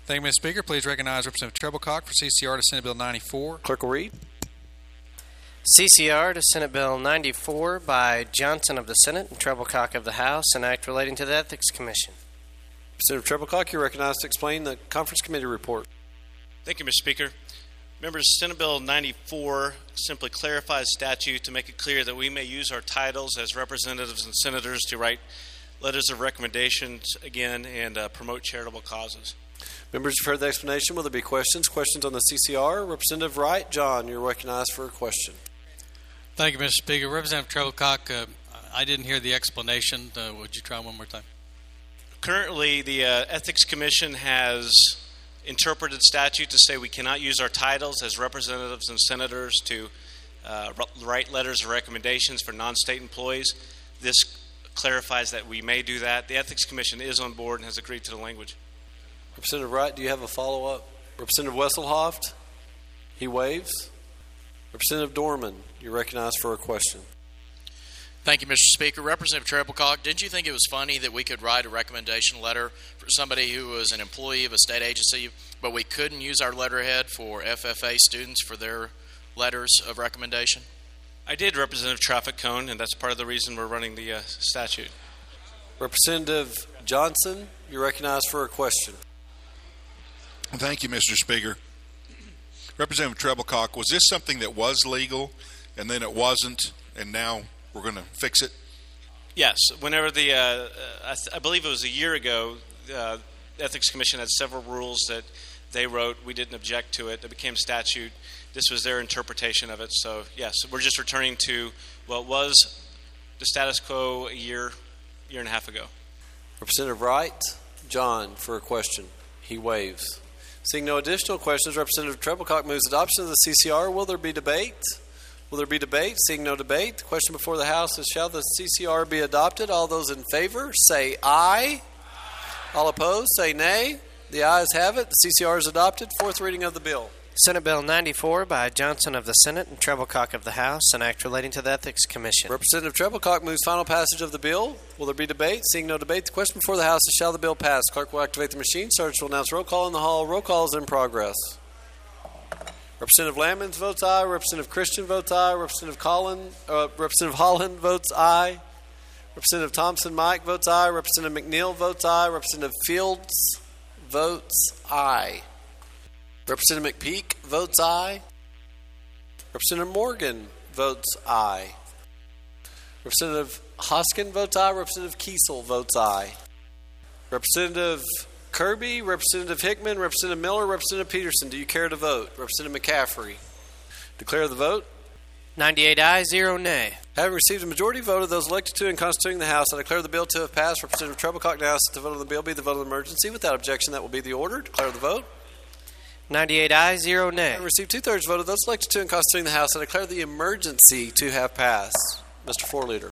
Thank you, Mr. Speaker. Please recognize Representative Treblecock for CCR to Senate Bill 94. Clerk will read. CCR to Senate Bill 94 by Johnson of the Senate and Treblecock of the House, an act relating to the Ethics Commission. Representative Treblecock, you're recognized to explain the Conference Committee report. Thank you, Mr. Speaker. Members, Senate Bill 94 simply clarifies statute to make it clear that we may use our titles as representatives and senators to write letters of recommendations again and promote charitable causes. Members, you've heard the explanation. Will there be questions? Questions on the CCR? Representative Wright, John, you're recognized for a question. Thank you, Mr. Speaker. Representative Treblecock, I didn't hear the explanation. Would you try one more time? Currently, the Ethics Commission has interpreted statute to say we cannot use our titles as representatives and senators to write letters of recommendations for non-state employees. This clarifies that we may do that. The Ethics Commission is on board and has agreed to the language. Representative Wright, do you have a follow-up? Representative Wesselhoft? He waves. Representative Dorman, you're recognized for a question. Thank you, Mr. Speaker. Representative Treblecock, didn't you think it was funny that we could write a recommendation letter for somebody who was an employee of a state agency, but we couldn't use our letterhead for FFA students for their letters of recommendation? I did, Representative Traffic Cone, and that's part of the reason we're running the statute. Representative Johnson, you're recognized for a question. Thank you, Mr. Speaker. Representative Treblecock, was this something that was legal and then it wasn't, and now we're going to fix it? Yes. Whenever I believe it was a year ago, the Ethics Commission had several rules that they wrote. We didn't object to it. It became statute. This was their interpretation of it. So, yes, we're just returning to what was the status quo a year and a half ago. Representative Wright, John, for a question. He waves. Seeing no additional questions, Representative Treblecock moves adoption of the CCR. Will there be debate? Will there be debate? Seeing no debate, the question before the House is, shall the CCR be adopted? All those in favor, say aye. All opposed, say nay. The ayes have it. The CCR is adopted. Fourth reading of the bill. Senate Bill 94 by Johnson of the Senate and Treblecock of the House, an act relating to the Ethics Commission. Representative Treblecock moves final passage of the bill. Will there be debate? Seeing no debate, the question before the House is, shall the bill pass? Clerk will activate the machine. Sergeant will announce roll call in the hall. Roll call is in progress. Representative Lamons votes aye. Representative Christian votes aye. Representative Holland votes aye. Representative Thompson Mike votes aye. Representative McNeil votes aye. Representative Fields votes aye. Representative McPeak votes aye. Representative Morgan votes aye. Representative Hoskin votes aye. Representative Kiesel votes aye. Representative Kirby, Representative Hickman, Representative Miller, Representative Peterson, do you care to vote? Representative McCaffrey. Declare the vote. 98 ayes, 0 nay. Having received a majority vote of those elected to and constituting the House, I declare the bill to have passed. Representative Treblecock now asks that the vote on the bill be the vote of emergency. Without objection, that will be the order. Declare the vote. 98 ayes, 0 nay. Having received two-thirds vote of those elected to and constituting the House, I declare the emergency to have passed. Mr. Floor Leader.